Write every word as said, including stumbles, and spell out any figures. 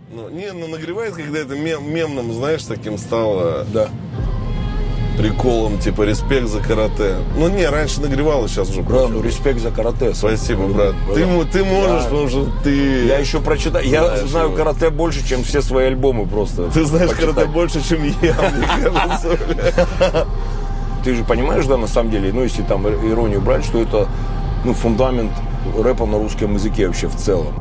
Ну, не, ну нагревает, когда это мем, мемным, знаешь, таким стало Да. приколом, типа респект за карате. Ну не, раньше нагревало, сейчас уже Брат, пофиг. ну респект за карате. Спасибо, брат. Ты, мо- ты можешь, Я- потому что ты... Я еще прочитаю. Я Знаешь знаю его. карате больше, чем все свои альбомы просто. Ты знаешь почитать. карате больше, чем я, мне кажется. бля. Ты же понимаешь, да, на самом деле, ну, если там иронию брать, что это, ну, фундамент рэпа на русском языке вообще в целом.